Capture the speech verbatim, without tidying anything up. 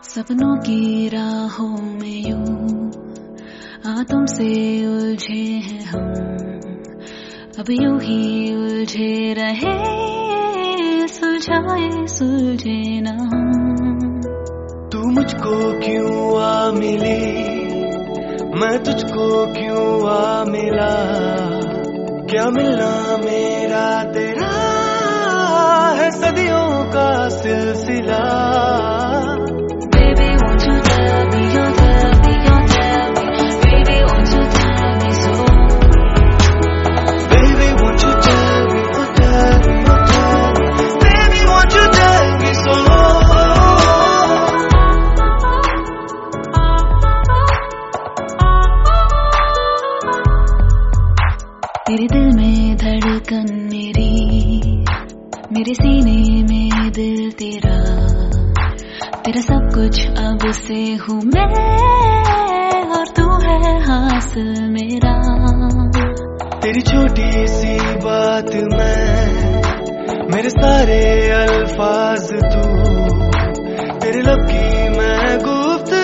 सपनों की राहों में यूं आ तुमसे उलझे हैं हम, अब यूं ही उलझे रहे, सुलझाए सुलझे ना हम। तू मुझको क्यों आ मिली, मैं तुझको क्यों आ मिला, क्या मिलना मेरा तेरा है सदियों का सिलसिला। तेरे दिल में धड़कन मेरी, मेरे सीने में दिल तेरा, तेरा सब कुछ अब से हूँ मैं और तू है हासिल मेरा। तेरी छोटी सी बात मैं, मेरे सारे अल्फाज तू, तेरे लब की मैं गुफ्त